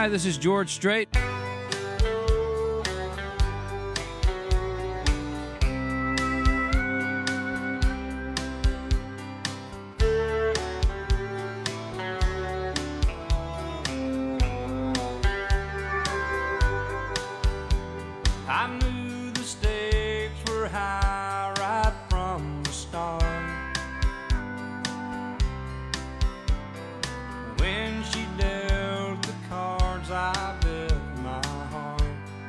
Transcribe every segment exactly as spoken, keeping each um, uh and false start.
Hi, this is George Strait. I knew the stakes were high right from the start. When she dealt the cards, I bet my heart.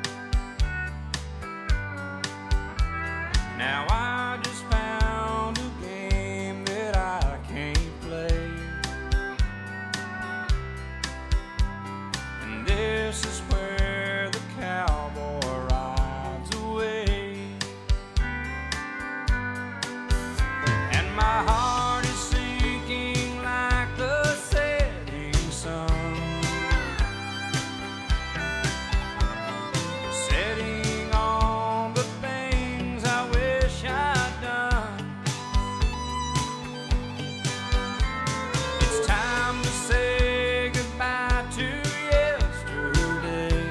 Now I just found a game that I can't play, and this is where the cowboy rides away. And my heart is sinking like the setting sun, setting on the things I wish I'd done. It's time to say goodbye to yesterday.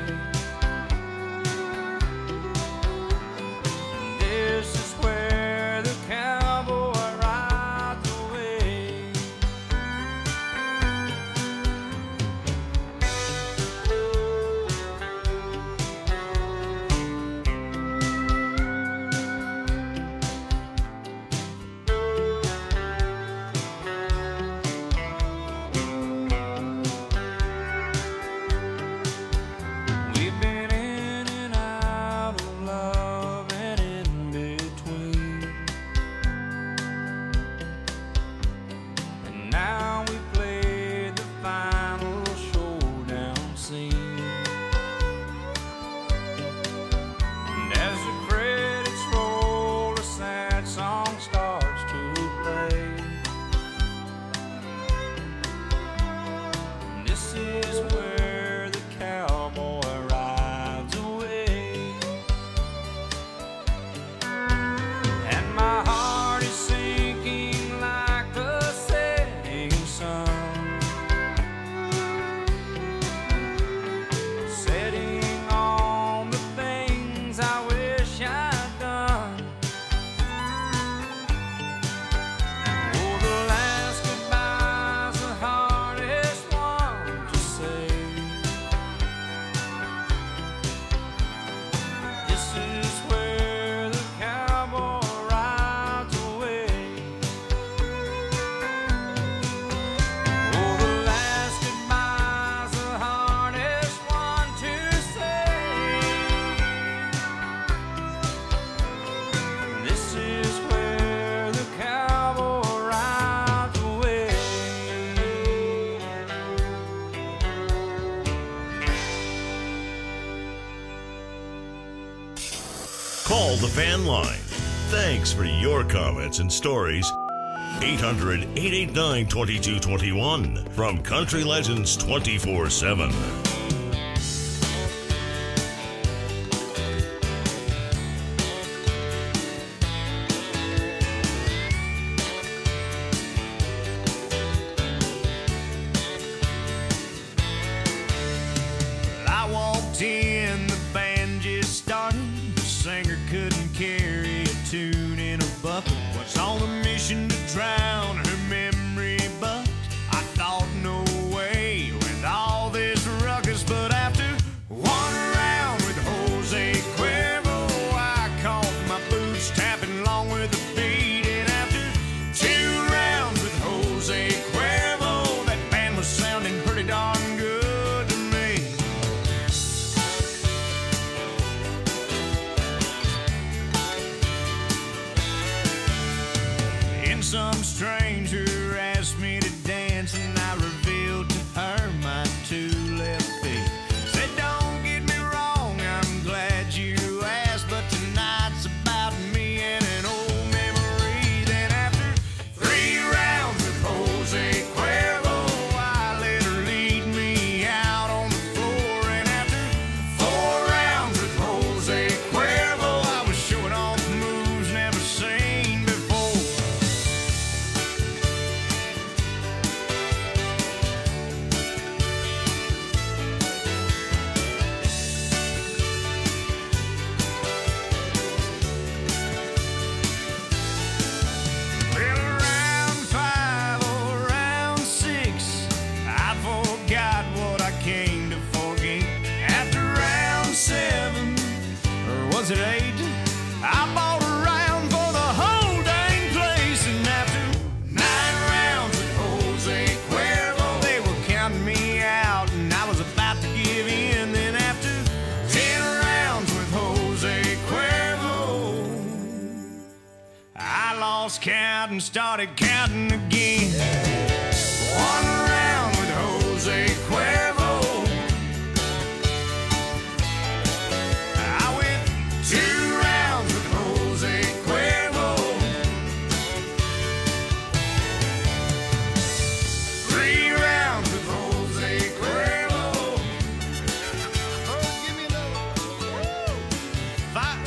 This is where the cowboy rides away. We've been in and out of love and in between, and now we played the final showdown scene. And as the credits roll, a sad song starts to play. And this is where the cowboy rides away. And my heart is sinking like the setting sun, setting on the things I wish I'd done. Oh, the last goodbye's the hardest one to say. This is where the cowboy rides away. Oh, the last goodbye's the hardest one to say. This is where the cowboy rides away. Call the fan line. Thanks for your comments and stories. eight hundred, eight eight nine, two two two one from Country Legends twenty-four seven. I walked in, the band just started. The singer couldn't carry a tune in a bucket. Was on a mission to drown her memory, but I thought no way with all this ruckus. But after one round with Jose Cuervo, I caught my boots tapping along with the beat. And after two rounds with Jose Cuervo, that band was sounding pretty darn good to me. And some stranger asked me to dance, and I revealed to her my two left feet. Said, don't get me wrong, I'm glad you asked, but tonight's about me and an old memory. Then after three rounds with Jose Cuervo, I let her lead me out on the floor. And after four rounds with Jose Cuervo, I was showing off moves never seen before. lost count and started counting again. One round with Jose Cuervo. I went two rounds with Jose Cuervo. Three rounds with Jose Cuervo. Oh, give me another. Five.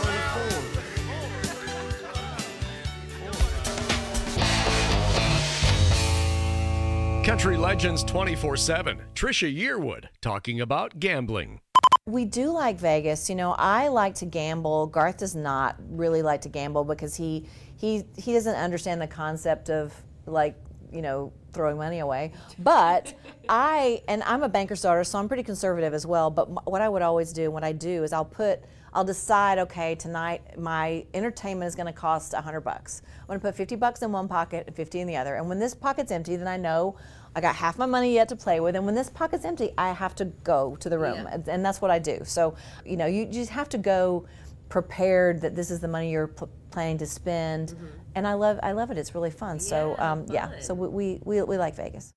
Country Legends twenty-four seven. Trisha Yearwood talking about gambling. We do like Vegas. You know, I like to gamble. Garth does not really like to gamble because he he he doesn't understand the concept of, like, you know, throwing money away. But I, and I'm a banker's daughter, so I'm pretty conservative as well. But m- what I would always do, what I do is I'll put, I'll decide, okay, tonight my entertainment is going to cost a hundred bucks. I'm going to put fifty bucks in one pocket and fifty in the other. And when this pocket's empty, then I know I got half my money yet to play with. And when this pocket's empty, I have to go to the room. Yeah. And, and that's what I do. So, you know, you just have to go prepared that this is the money you're p- planning to spend. Mm-hmm. And I love, I love it. It's really fun. Yeah, so, um, fun. yeah. So we, we, we, we like Vegas.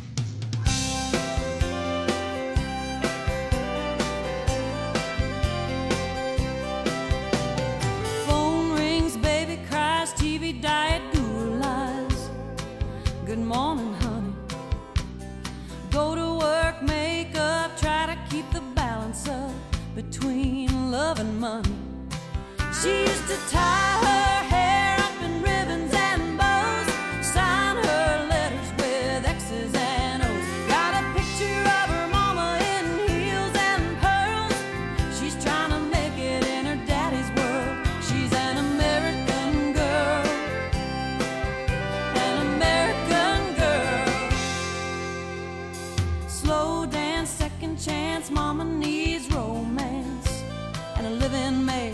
Phone rings, baby cries, T V diet, Google lies. Good morning, honey. Go to work, make up, try to keep the balance up between love and money. She used to tie her hair up in ribbons and bows, sign her letters with X's and O's. Got a picture of her mama in heels and pearls. She's trying to make it in her daddy's world. She's an American girl, an American girl. Slow dance, second chance, mama needs romance and a living maid.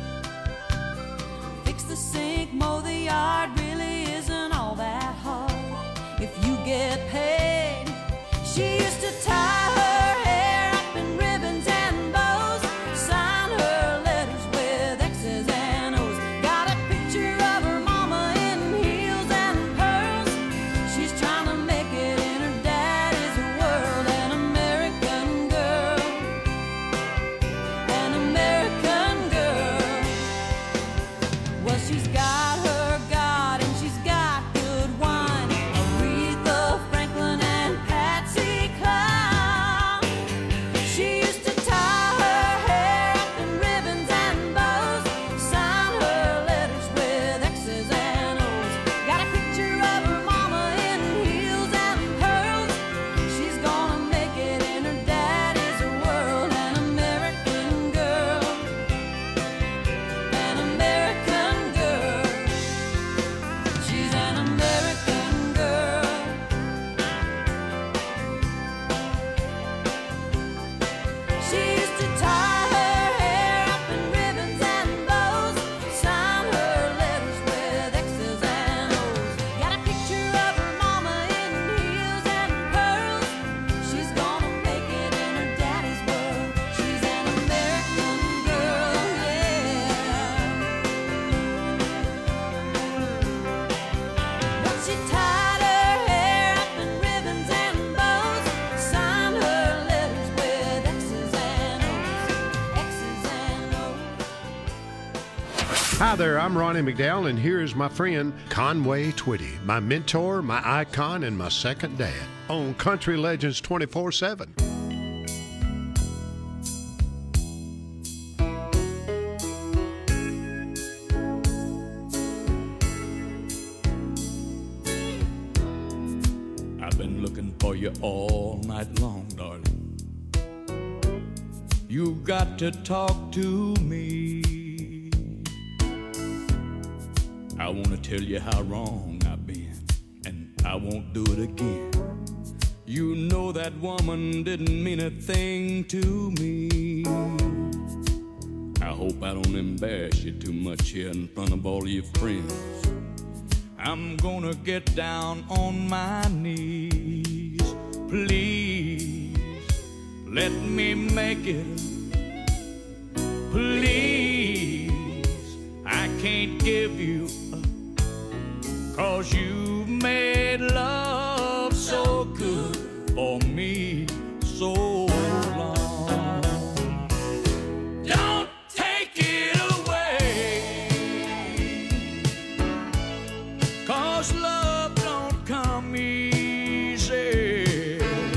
The sink, mow the yard, really isn't all that hard if you get paid. She used to tie her hair up in ribbons and bows, sign her letters with X's and O's. Got a picture of her mama in heels and pearls. She's trying to make it in her daddy's world. An American girl, an American girl. Well, she's got her God and she's got good wine. Aretha Franklin and Patsy Cline. She used to tie her hair up in ribbons and bows, sign her letters with X's and O's. Got a picture of her mama in heels and pearls. She's gonna make it in her daddy's world. An American girl, an American girl. She's an American girl. She used to tie her hair up in ribbons and bows, sign her letters with X's and O's. Got a picture of her mama in heels and pearls. She's gonna make it in her daddy's world. She's an American girl, yeah. But she tied her hair up in ribbons and bows, signed her letters with X's and O's, X's and O's. Hi there, I'm Ronnie McDowell, and here's my friend Conway Twitty, my mentor, my icon, and my second dad on Country Legends twenty-four seven. I've been looking for you all night long, darling. You've got to talk to me. I want to tell you how wrong I've been, and I won't do it again. You know that woman didn't mean a thing to me. I hope I don't embarrass you too much here in front of all your friends. I'm gonna get down on my knees. Please, let me make it. Please, I can't give you up. 'cause you've made love so good for me so long. Don't take it away, 'cause love don't come easy.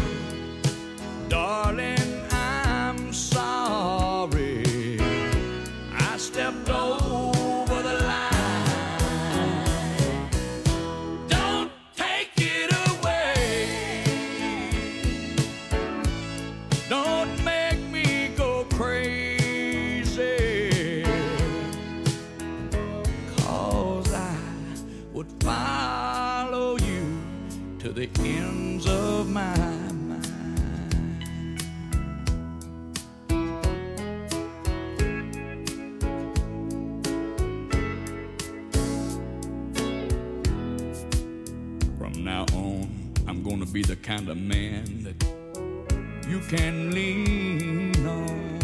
Darling, I'm sorry I stepped over the line. Don't take it away. Don't make me go crazy, 'cause I would follow you to the ends of my mind. From now on, I'm gonna be the kind of man that you can lean on.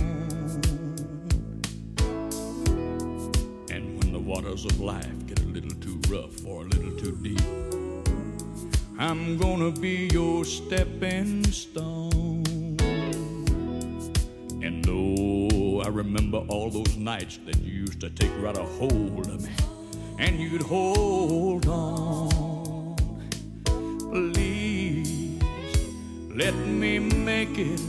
And when the waters of life get a little too rough or a little too deep, I'm gonna be your stepping stone. And oh, I remember all those nights that you used to take right a hold of me, and you'd hold on. Please, let me make it.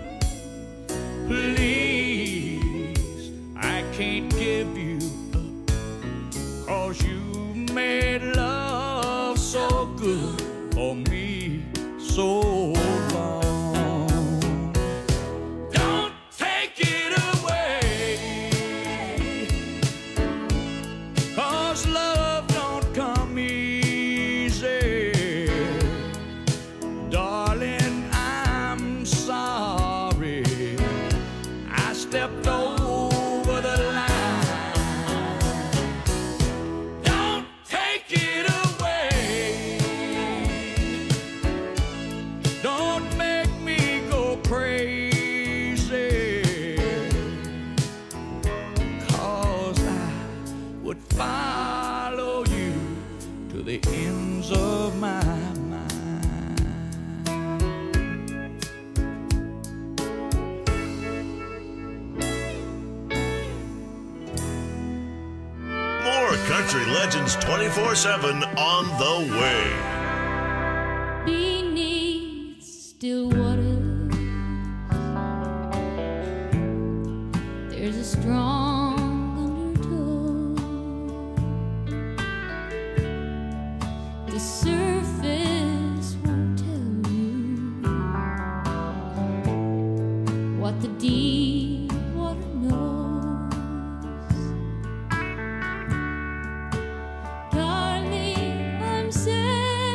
Please, I can't give you up, 'cause you made love so good for me so long. Don't take it away, 'cause love don't come easy. Darling, I'm sorry I stepped over the line. Don't take it away. Don't make me go crazy, 'cause I would follow you to the ends of my mind. More Country Legends twenty-four seven on the way. Beneath still waters, there's a strong undertow. The surface won't tell you what the deep water knows. Darling, I'm sad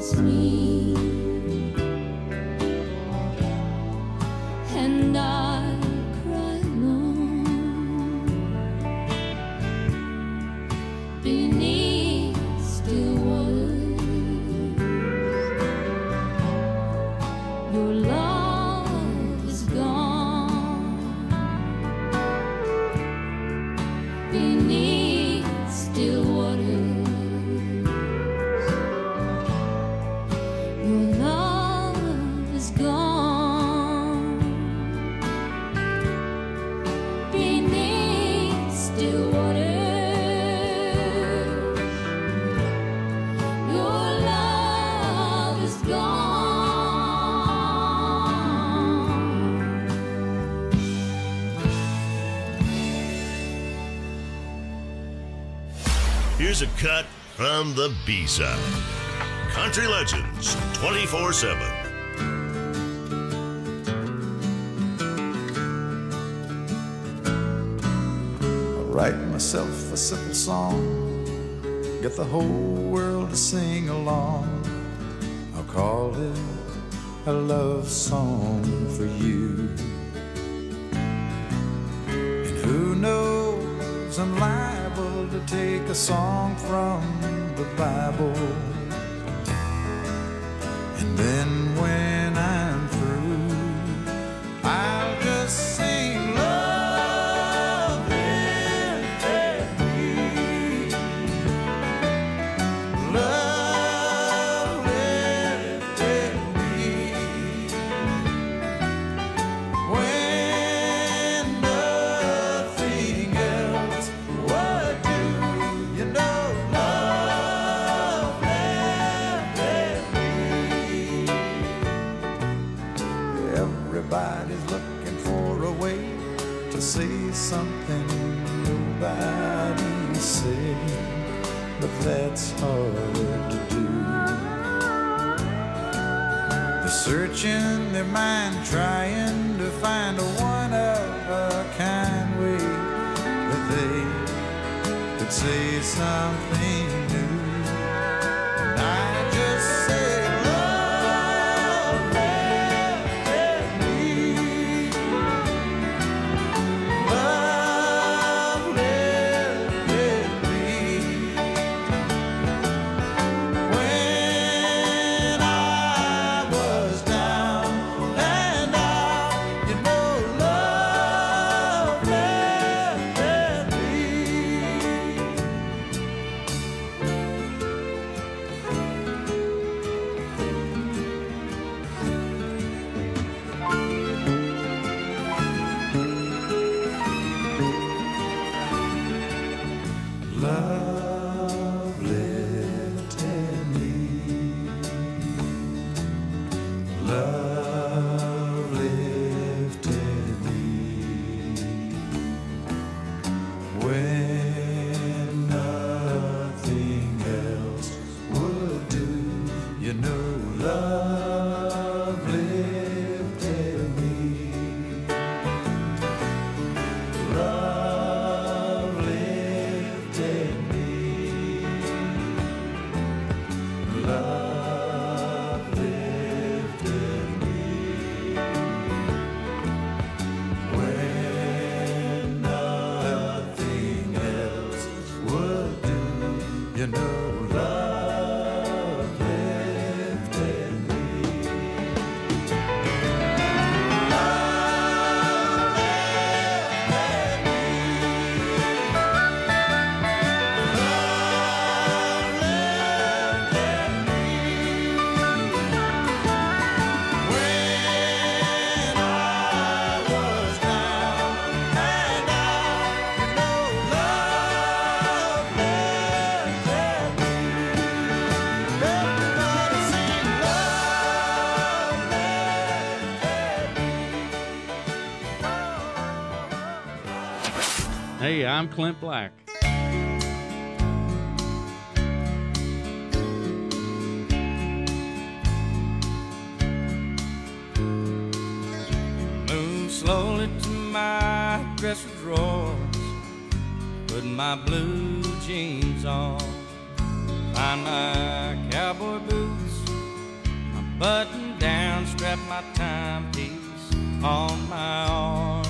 was me, and I cried alone beneath still waters. Your love is gone beneath still waters. Your love is gone beneath still waters. Your love is gone. Here's a cut from the B-side. Country Legends twenty-four seven. I'll write myself a simple song, get the whole world to sing along. I'll call it a love song for you. And who knows, I'm liable to take a song from the Bible. And then when I'm through, I'll just sing, love lifted me, love lifted me, when nothing else would do. You know, love lifted me. Everybody's looking for a way to say something nobody said, but that's hard to do. They're searching their mind, trying to find a one-of-a-kind way that they could say something new. And I just say, love lifted me, love lifted me, when I was down and out. You know, love lifted me. Love lifted me, love lifted me, when nothing else would do. You know, love lifted me, love lifted me, love lifted me, when nothing else would do. You know, love lifted me. Love lifted me. Love lifted me. When I was down and out, you know, love lifted me. Everybody sing, love lifted me. Hey, I'm Clint Black. Move slowly to my dresser drawers, put my blue jeans on, find my cowboy boots, button down, strap my timepiece on my arm,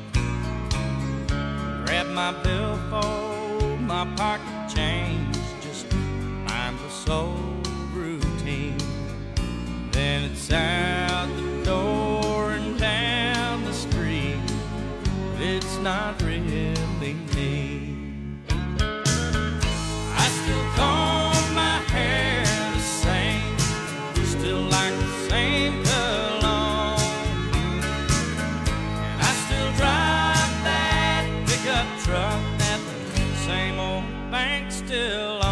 grab my billfold, my pocket change, just mindless old routine. Then it's out the door and down the street, but it's not really me. I still comb my hair the same, still like the same cologne, and I still drive that pickup truck that the same old bank still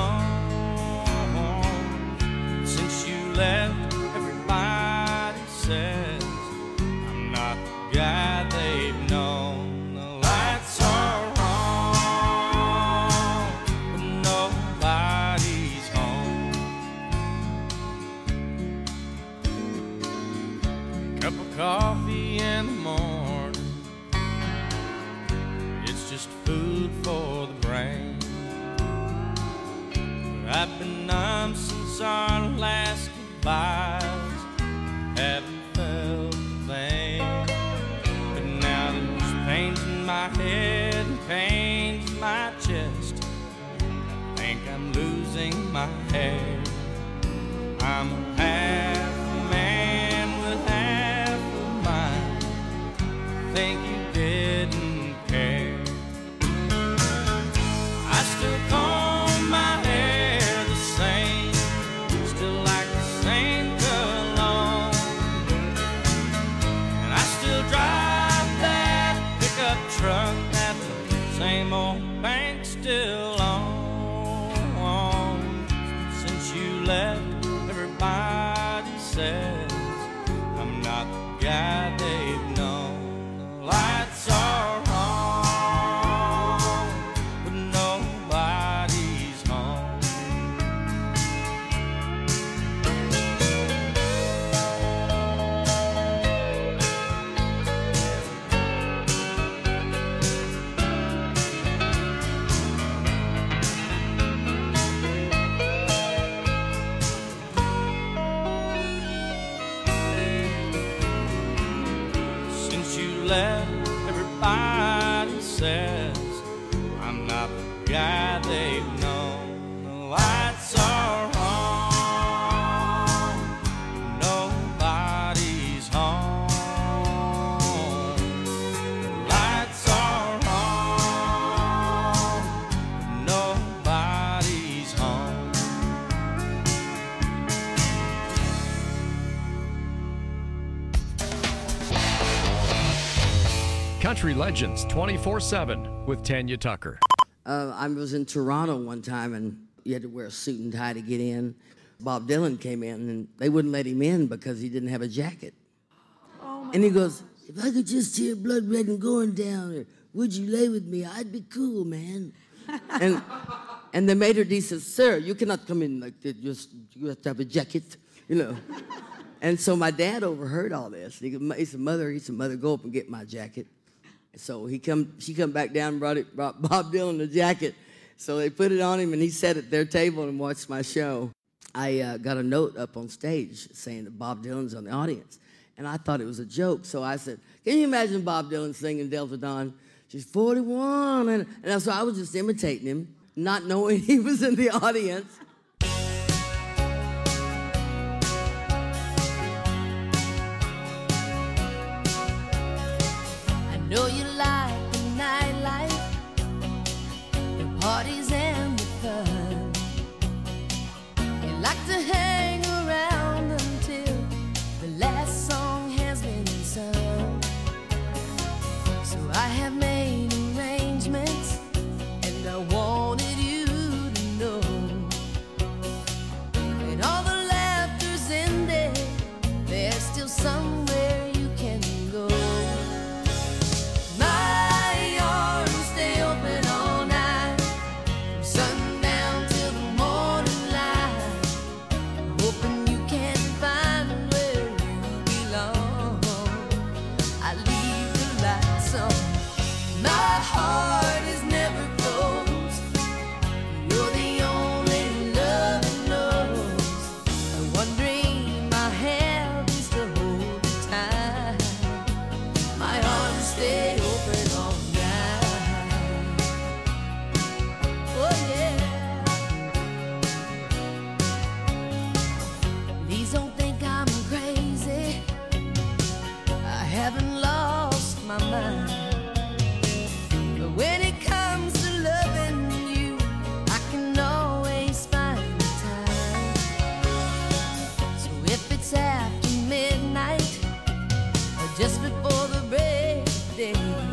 owns. Since you left, everybody says I'm not the guy they've known. The lights are on, but nobody's home. Cup of coffee in the morning, it's just food for the brain. But I've been numb since our last goodbyes, haven't felt a thing. But now there's pains in my head and pains in my chest. I think I'm losing my hair. I'm a half a man with half a mind. I think you didn't care. I still comb my hair the same, still like the same cologne, and I still drive that pickup truck that the same old bank still owns. Since you left, everybody says I'm not the guy they've known. The lights are on, but nobody's home. Since you left, everybody says I'm not the guy they've known. The lights are on, nobody's home. The lights are on, nobody's home. Country Legends twenty-four seven with Tanya Tucker. Uh, I was in Toronto one time, and you had to wear a suit and tie to get in. Bob Dylan came in, and they wouldn't let him in because he didn't have a jacket. Oh and he goes, if I could just hear Blood Red and Going Down, or Would You Lay With Me, I'd be cool, man. and and the maitre d' says, sir, you cannot come in like that. Just, you have to have a jacket, you know. And so my dad overheard all this. He, he said, mother, he said, mother, go up and get my jacket. So he come, she come back down and brought, it, brought Bob Dylan the jacket. So they put it on him, and he sat at their table and watched my show. I uh, got a note up on stage saying that Bob Dylan's on the audience. And I thought it was a joke. So I said, can you imagine Bob Dylan singing Delta Dawn? She's forty-one. And, and so I was just imitating him, not knowing he was in the audience. I know you like the nightlife, the parties and the fun. You like to hang around until the last song has been sung. So I have made arrangements, and I wanted you to know just before the break of day.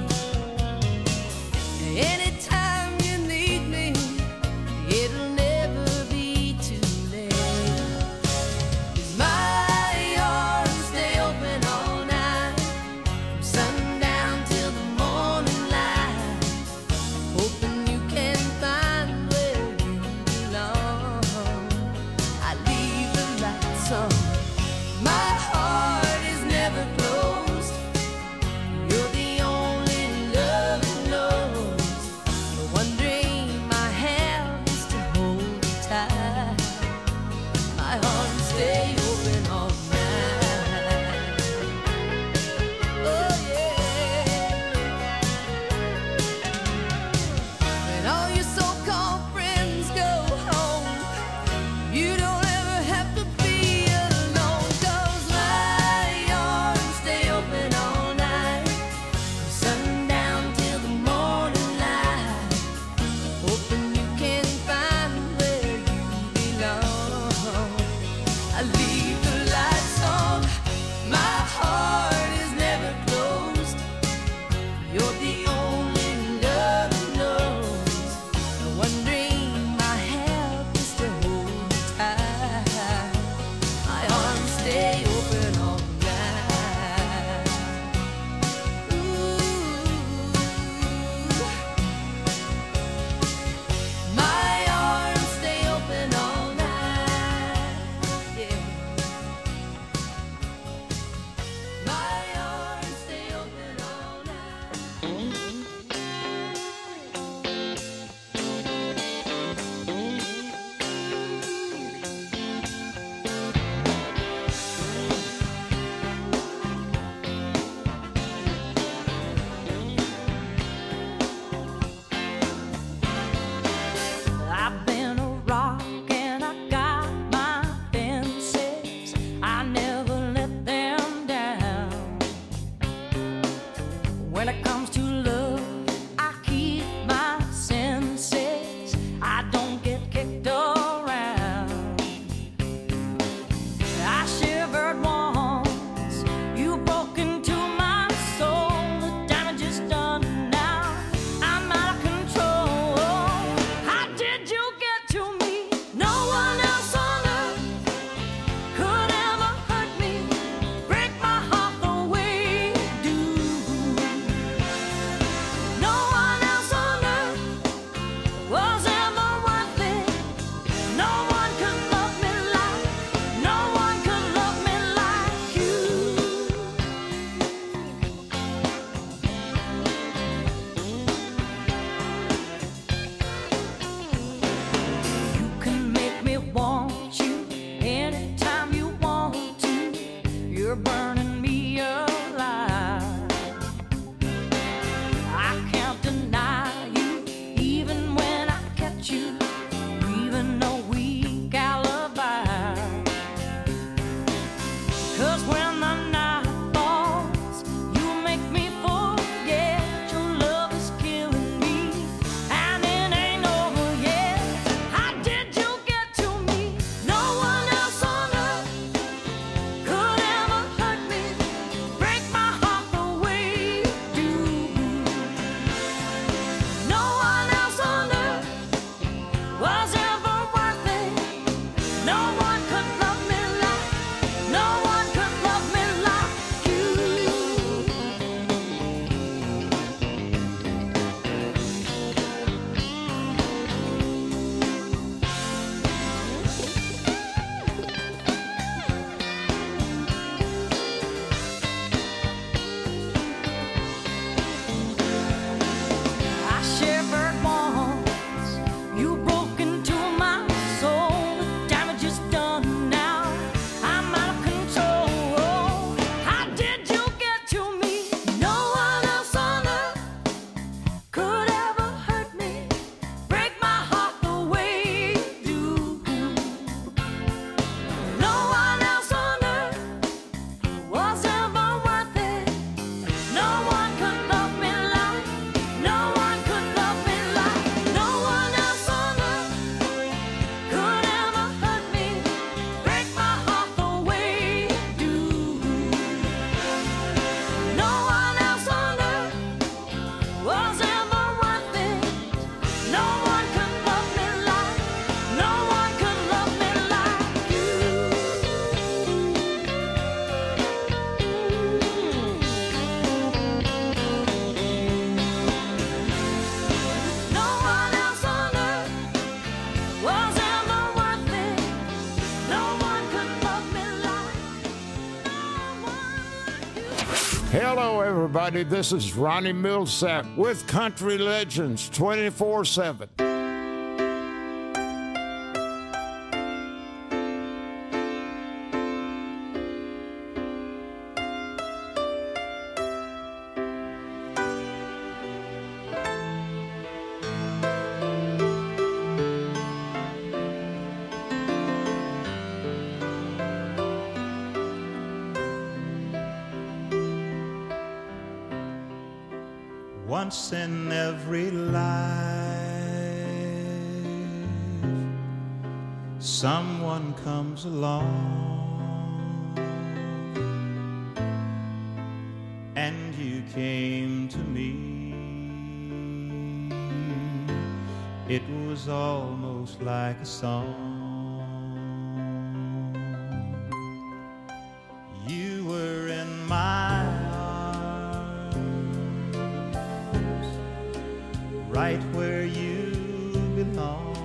Anytime you need me, it'll never be too late. 'Cause my arms stay open all night, from sundown till the morning light, hoping you can find where you belong. I leave the lights on. My heart is never closed. You're the only love it knows. The one dream I have is to hold you tight. My arms stay open all night. Oh yeah. When all your so-called friends go home, you don't ever have to be alone. 'Cause my arms stay open all night, from sundown till the morning light, hoping you can find where you belong. I leave the lights on. My heart is never closed. You're the only love it knows. The one dream I have is to hold you tight. My arms stay open all night. Ooh. My arms stay open all night. Yeah. My arms stay open all night. I've been a rock and I got my fences. I never let them down. When it comes to love, I keep my senses. I don't get kicked around. I shivered once, you broke into my soul. The damage is done now. I'm out of control. How did you get to me? No one else on earth could ever hurt me, break my heart the way you do. No one else on earth was ever worth it. No one could love me like, no one could love me like you. You can make me want you anytime you want to. You're burning me alive. I can't deny you, even when I catch you, even a weak alibi. 'Cause when the night falls, you make me forget your love is killing me, and it ain't over yet. How did you get to me? No one else on earth could ever hurt me, break my heart the way you do. No one else on earth was ever worth it. No one could love me like, no one could love Hello, everybody. This is Ronnie Millsap with Country Legends twenty-four seven. Once in every life, someone comes along, and you came to me. It was almost like a song. You were in my right where you belong,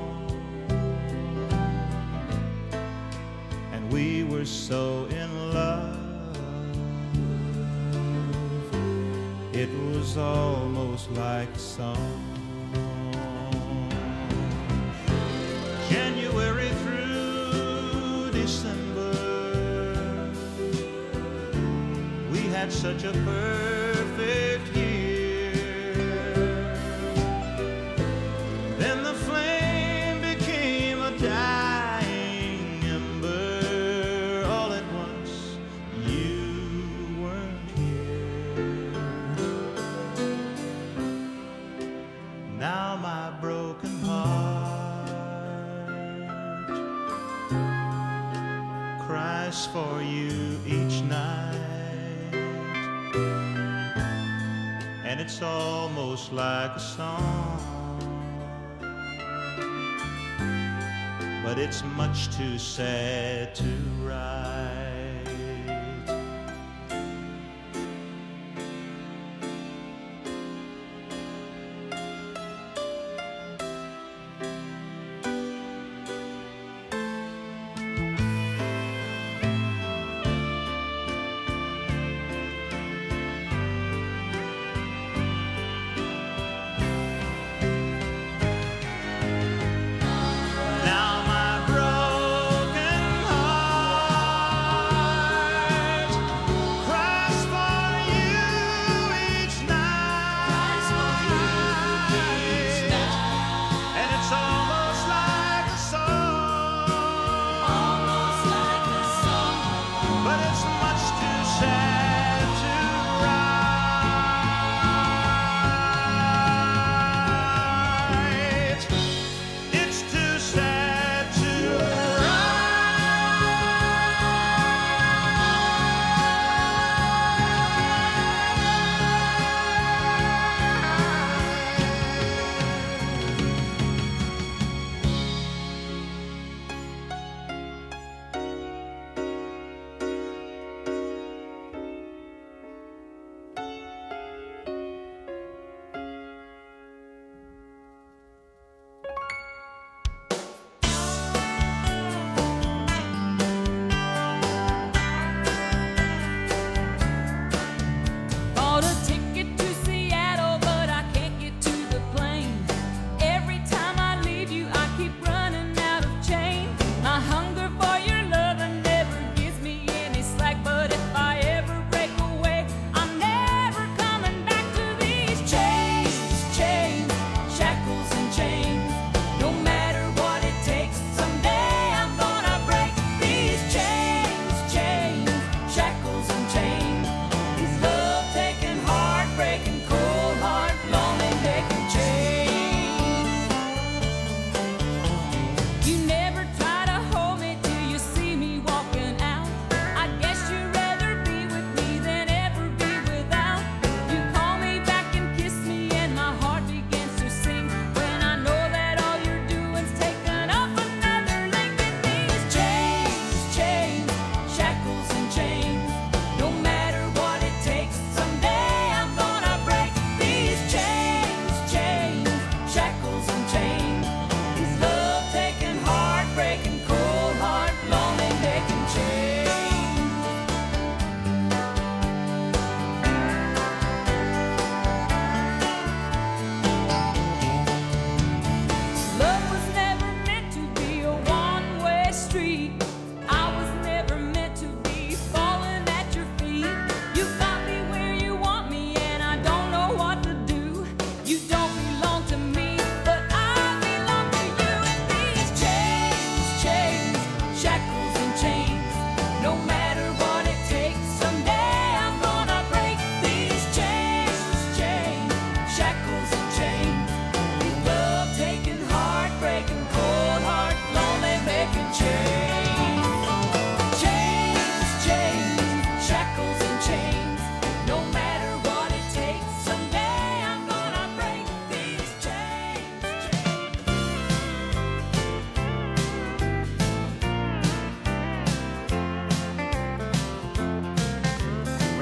and we were so in love, it was almost like a song. January through December, we had such a perfect year. Dying ember, all at once you weren't here. Now my broken heart cries for you each night, and it's almost like a song, but it's much too sad to write. Now my broken heart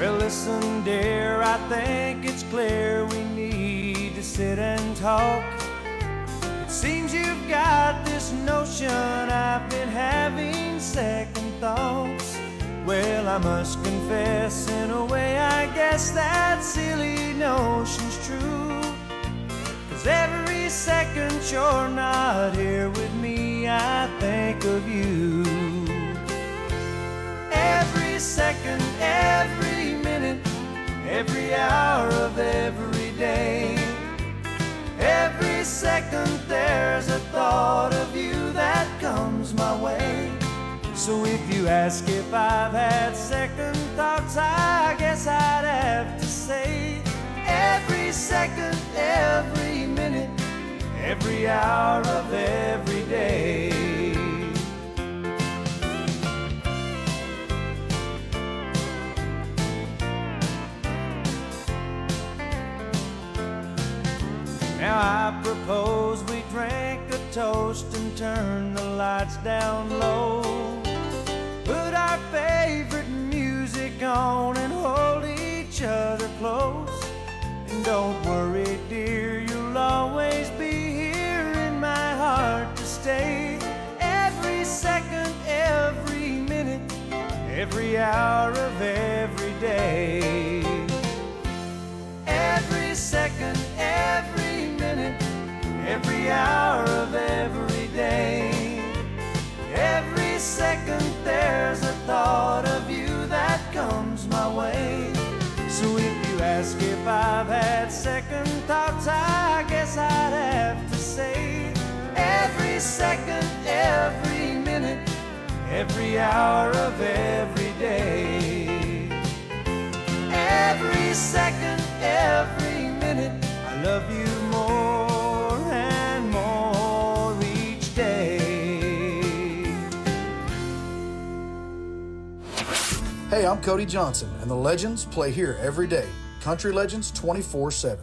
Well, listen, dear, I think it's clear we need to sit and talk. It seems you've got this notion I've been having second thoughts. Well, I must confess, in a way, I guess that silly notion's true. 'Cause every second you're not here with me, I think of you. Every second, every minute, every hour of every day. Every second there's a thought of you that comes my way. So if you ask if I've had second thoughts, I guess I'd have to say every second, every minute, every hour of every day. Now I propose we drink a toast and turn the lights down low. Put our favorite music on and hold each other close. And don't worry, dear, you'll always be here in my heart to stay. Every second, every minute, every hour of every day. Every second, every minute, every hour of every day. Every second there's a thought of you that comes my way. So if you ask if I've had second thoughts, I guess I'd have to say every second, every minute, every hour of every day. Every second, every minute, I love you more and more each day. Hey, I'm Cody Johnson, and the Legends play here every day. Country Legends twenty-four seven.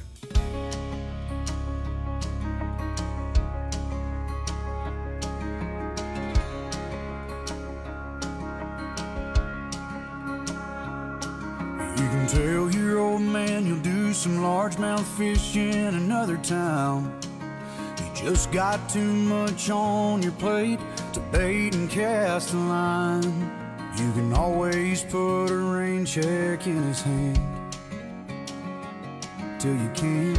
You can tell your old man you'll do some largemouth fish in another town. You just got too much on your plate to bait and cast a line. You can always put a rain check in his hand till you can't.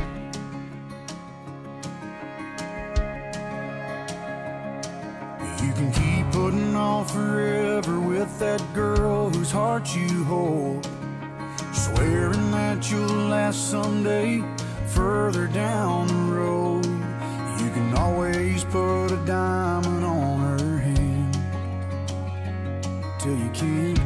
You can keep putting off forever with that girl whose heart you hold, swearing that you'll last someday further down the road. You can always put a diamond on her hand till you can't.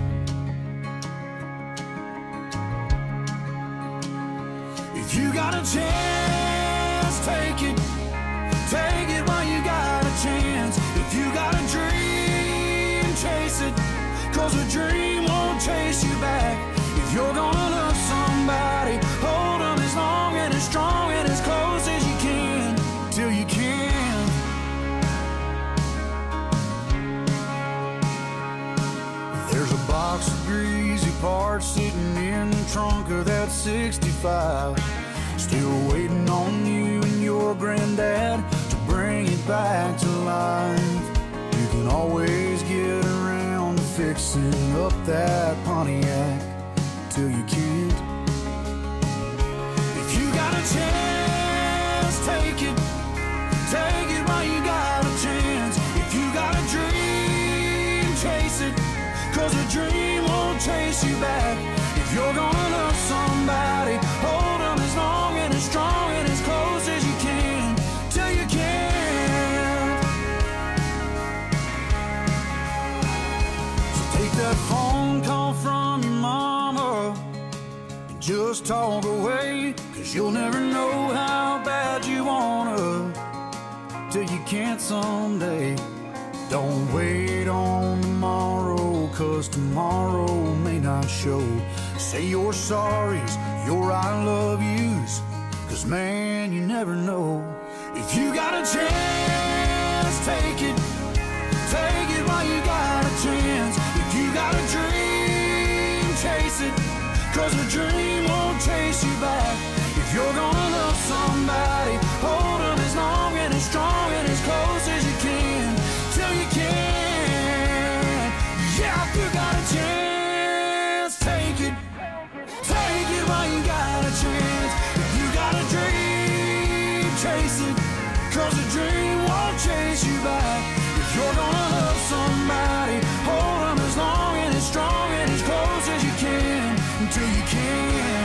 If you got a chance, take it. Take it while you got a chance. If you got a dream, chase it. 'Cause a dream won't chase you back. If you're gonna love somebody, hold them as long and as strong and as close as you can till you can. There's a box of greasy parts sitting in the trunk of that sixty-five, still waiting on you and your granddad to bring it back to life. You can always get around to fixing up that Pontiac till you can't. If you got a chance, take it. Take it while you got a chance. If you got a dream, chase it. 'Cause a dream won't chase you back. If you're gonna love somebody, hold them as long and as strong and as close as you can till you can't. So take that phone call from your mama and just talk away. 'Cause you'll never know how bad you wanna till you can't someday. Don't wait on tomorrow, 'cause tomorrow may not show. Say your sorries, your I love yous, 'cause man, you never know. If you got a chance, take it. Take it while you got a chance. If you got a dream, chase it. 'cause a dream won't chase you back. If you're gonna love somebody, hold them as long and as strong and as close as you can, till you can. Yeah, if you got a chance, take it. Take it while you got a chance. If you got a dream, chase it, 'cause a dream won't chase you back. If you're gonna love somebody, hold them as long and as strong and as close as you can, until you can.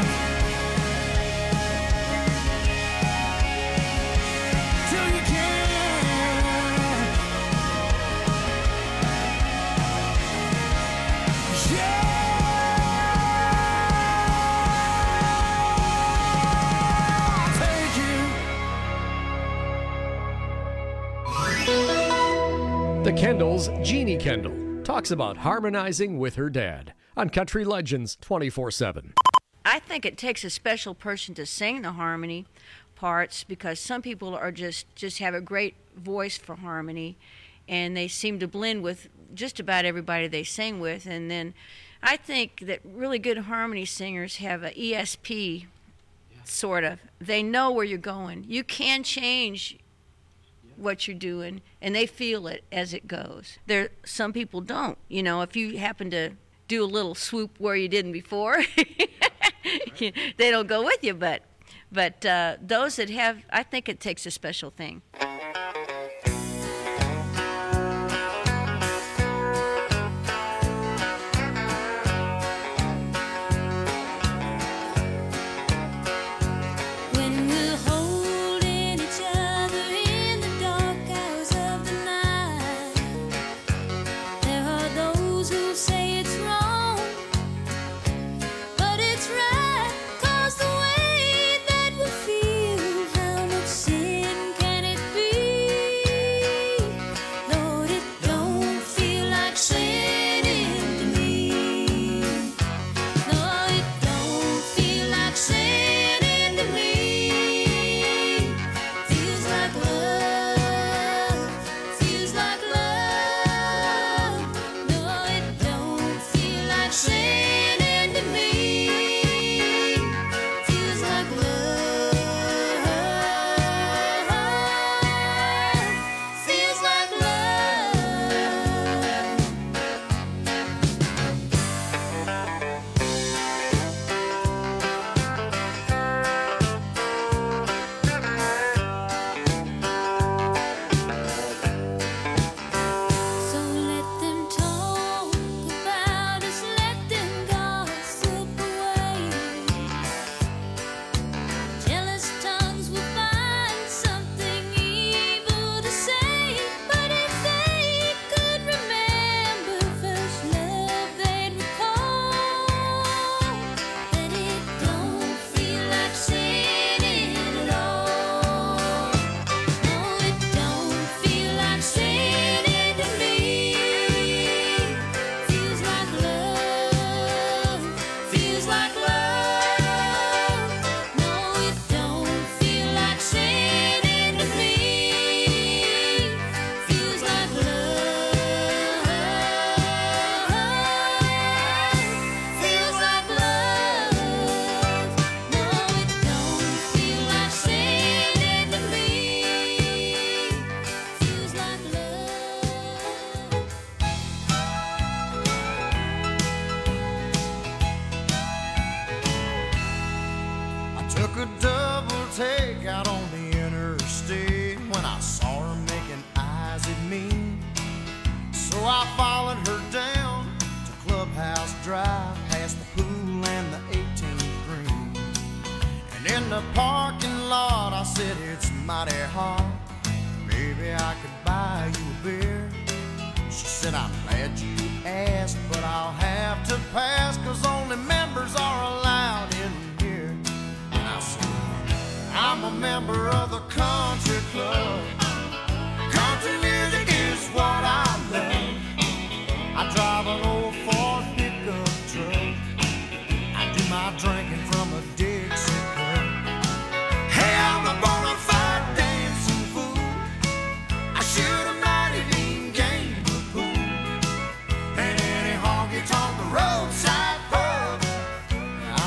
Till you can. Yeah. The Kendalls' Jeannie Kendall talks about harmonizing with her dad on Country Legends twenty-four seven. I think it takes a special person to sing the harmony parts, because some people are just, just have a great voice for harmony, and they seem to blend with just about everybody they sing with. And then I think that really good harmony singers have a E S P, sort of. They know where you're going. You can change what you're doing, and they feel it as it goes. There, some people don't. You know, if you happen to do a little swoop where you didn't before, they don't go with you. But, but uh, those that have, I think it takes a special thing. Took a double take out on the interstate when I saw her making eyes at me. So I followed her down to Clubhouse Drive, past the pool and the eighteenth green. And in the parking lot I said, it's mighty hot, maybe I could buy you a beer. She said, I'm glad you asked, but I'll have to pass, 'cause only members are allowed in here. And I said, I'm a member of the country club. Country music is what I love. I drive an old Ford pickup truck. I do my drinking from a Dixie cup. Hey, I'm a bona fide dancing fool. I shoot a mighty mean game of pool. And any honky tonk the roadside pub,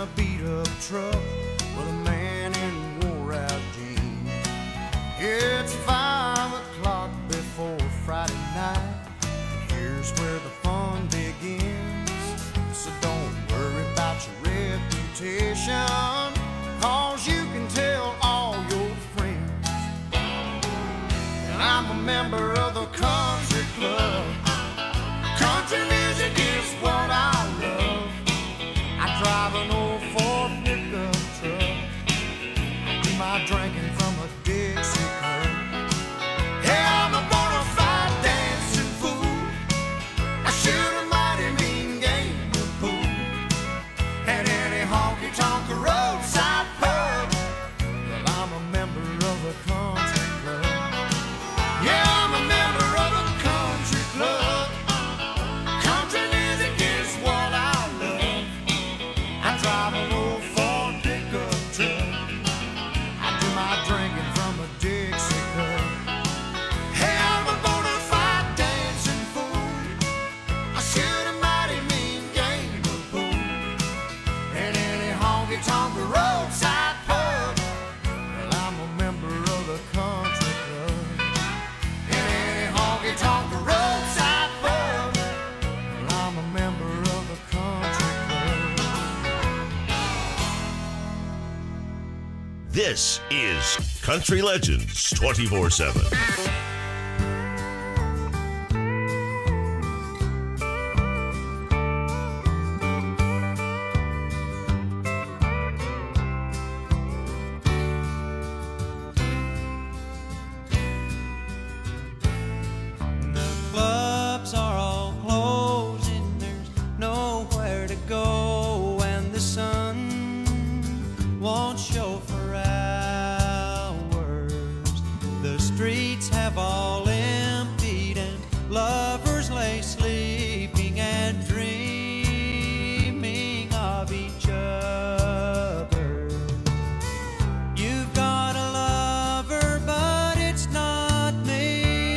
a beat-up truck with a man in wore-out jeans. It's five o'clock before Friday night, and here's where the fun begins. So don't worry about your reputation, 'cause you can tell all your friends. And I'm a member of the country club. Country music is what I love. I drive an old Ford pickup truck. I do my drinking from a Dixie cup. Hey, I'm a bona fide dancing fool. I shoot a mighty mean game of pool at any honky-tonk roadside pub. Well, I'm a member of a country club. Yeah, I'm a member of a country club. Country music is what I love. I drive an old Ford pickup truck. I do my drinking from a Dixie cup. Hey, I'm a bona fide dancing fool. I shoot a mighty mean game of pool at any honky-tonk roadside pub. Well, I'm a member of the country club. At any honky-tonk roadside pub. Well, I'm a member of the country club. This is Country Legends twenty-four seven. The clubs are all closed and there's nowhere to go, and the sun won't show for hours. The streets have all emptied and lovers lay sleeping and dreaming of each other. You've got a lover, but it's not me.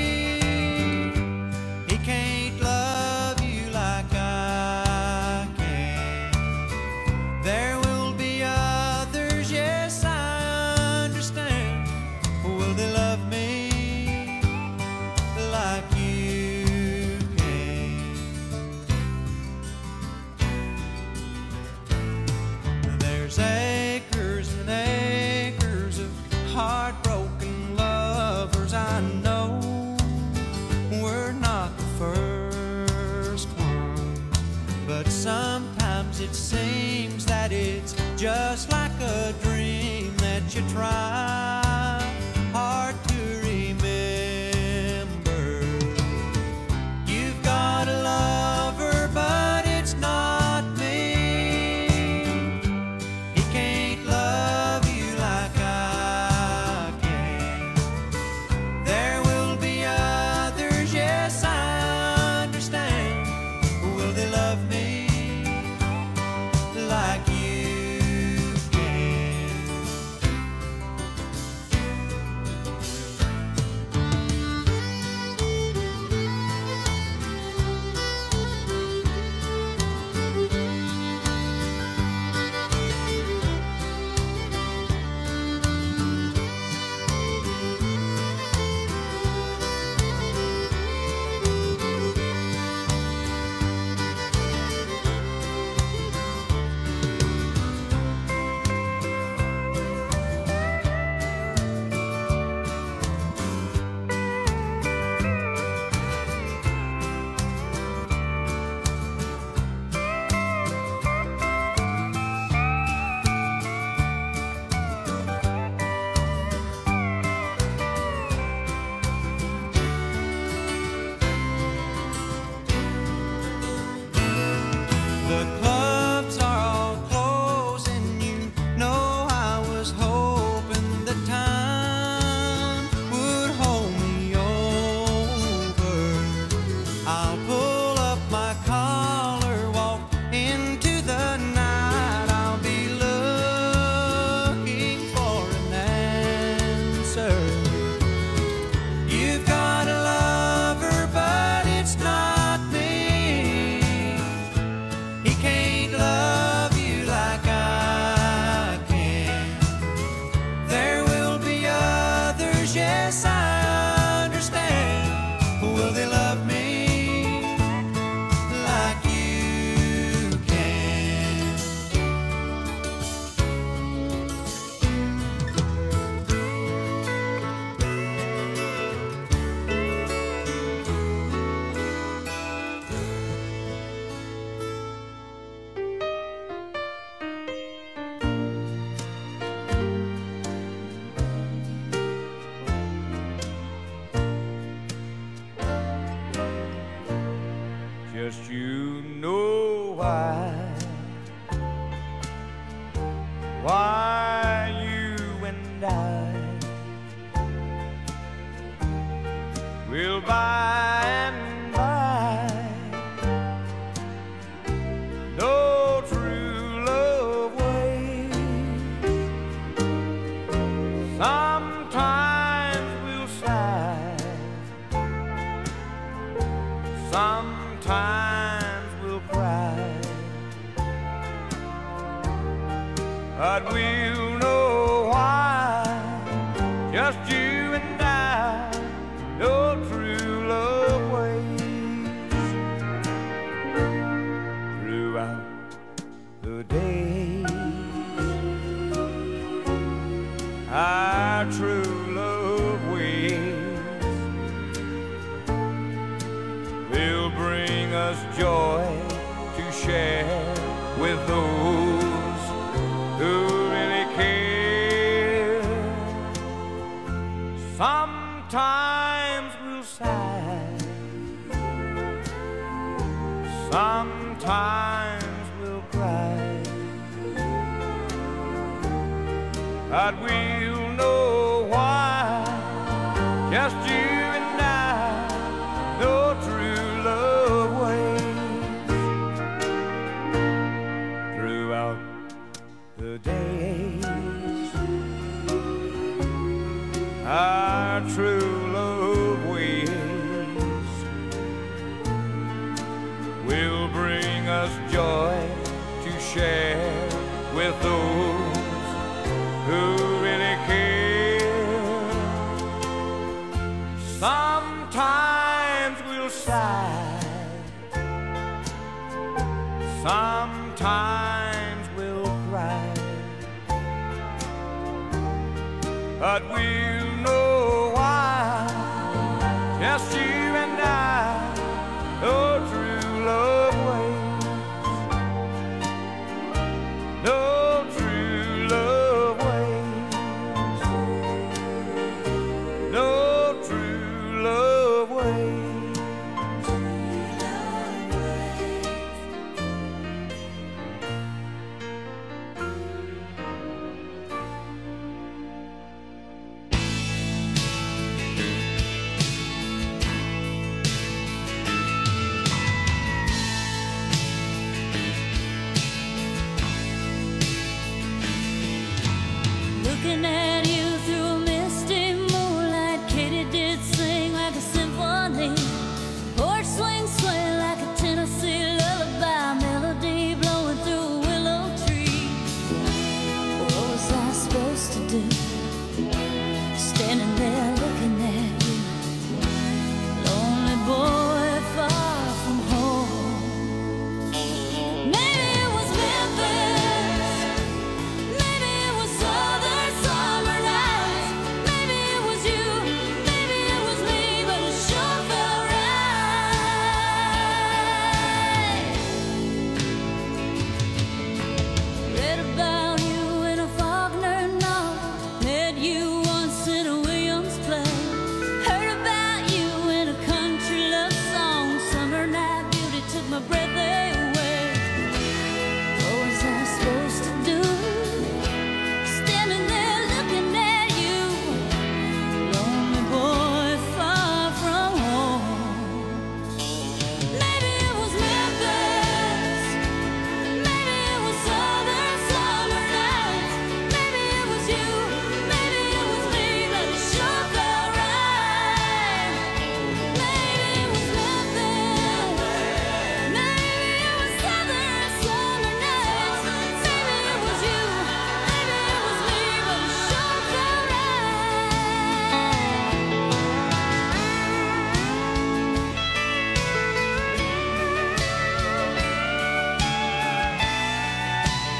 He can't love you like I can. There will be others, yes, I understand. Will they love me like you can? There's acres and acres of heartbroken lovers. I know we're not the first ones, but sometimes it seems that it's just like a dream that you try hard to remember. You've got a lover, but it's not me. He can't love you like I can. There will be others, yes, I understand. Will they love me like you can? just you know why. Why you and I will by and by no true love waits. Sometimes we'll sigh, sometimes we'll cry, but we'll know why. Just you and I, no true love waits. Throughout the day, our true love waits will bring us joy to share with those who really care. Sometimes we'll sigh, sometimes we'll cry, but we'll know why. Just you and I, no true love waits. Throughout the days, our true love waits will bring us joy to share with those who really care. Sometimes we'll sigh, sometimes we'll cry, but we'll know why. Just you and I,